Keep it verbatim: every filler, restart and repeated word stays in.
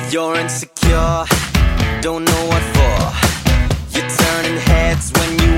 You're insecure, don't know what for. You're turning heads when you